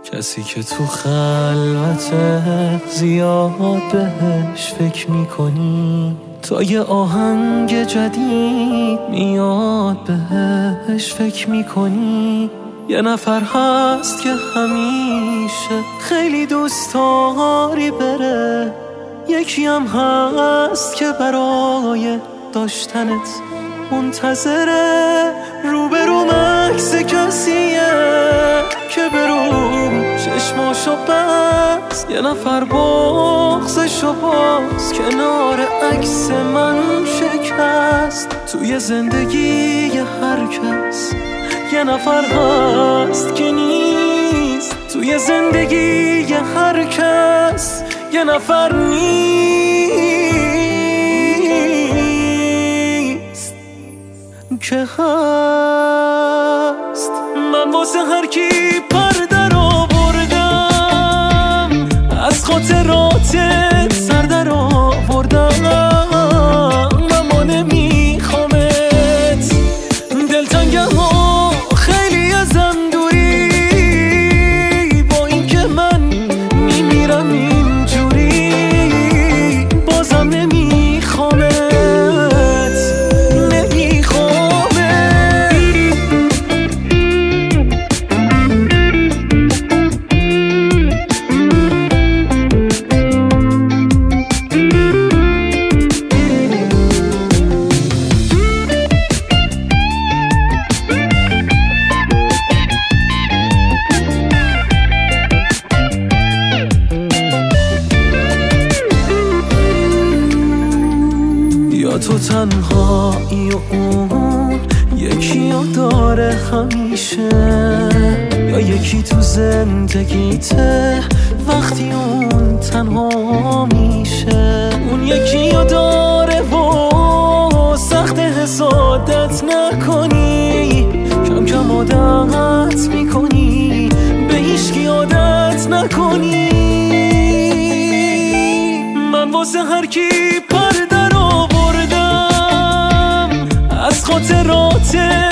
کسی که تو خلوت زیاد بهش فکر میکنی، تا یه آهنگ جدید میاد بهش فکر میکنی. یه نفر هست که همیشه خیلی دوست داری بره، یکی هم هست که برای داشتنت منتظره. روبرو عکس کسیه که برو چشماشو بست، یه نفر بغضشو باز کنار عکس من شکست. توی زندگی هر کس یه نفر هست که نیست، توی زندگی هر کس یه نفر نیست که هست. من واسه هر کی پر در آوردم، از خاطراتت سر در آوردم، اما نمیخوامت. دلتنگم و خیلی ازم دوری، با این که من میمیرم اینجوری، بازم نمیخوامت. یا تو تنهایی و اون یکی رو داره همیشه، یا یکی تو زندگیته وقتی اون تنها میشه. اون یکی رو داره و سخت حسادت نکنی، کم کم عادت میکنی به هیچکی عادت نکنی. من واسه هر کی پر در آوردم، از خاطرات